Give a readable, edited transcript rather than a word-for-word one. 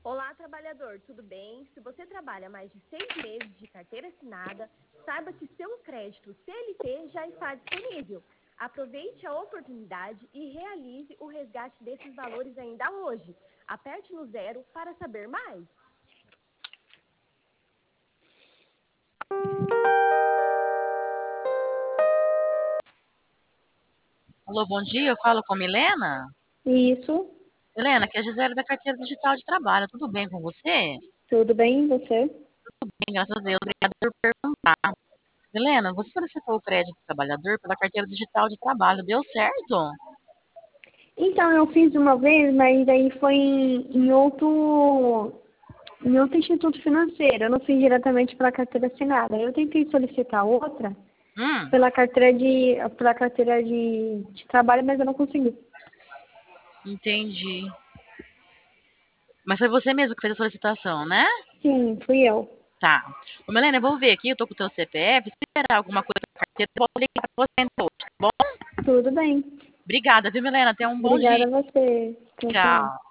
Olá, trabalhador, tudo bem? Se você trabalha mais de 6 meses de carteira assinada, saiba que seu crédito CLT já está disponível. Aproveite a oportunidade e realize o resgate desses valores ainda hoje. Aperte no 0 para saber mais. Alô, bom dia, eu falo com a Milena. Isso, Milena, aqui é a Gisele da Carteira Digital de Trabalho, tudo bem com você? tudo bem, e você? Bem, graças a Deus, obrigada por perguntar. Milena, você solicitou o crédito do trabalhador pela Carteira Digital de Trabalho, deu certo? Então, eu fiz uma vez, mas daí foi em outro instituto financeiro. Eu não fiz diretamente pela carteira assinada. Eu tentei solicitar outra Hum, pela carteira de trabalho, mas eu não consegui. entendi. Mas foi você mesmo que fez a solicitação, né? Sim, fui eu. Tá. Ô, Milena, eu vou ver aqui, eu tô com o teu CPF, se esperar alguma coisa na carteira, eu vou ligar pra você então hoje, tá bom? Tudo bem. Obrigada, viu, Milena? Tenha um bom dia. Obrigada a você. Tchau, tchau. Tchau.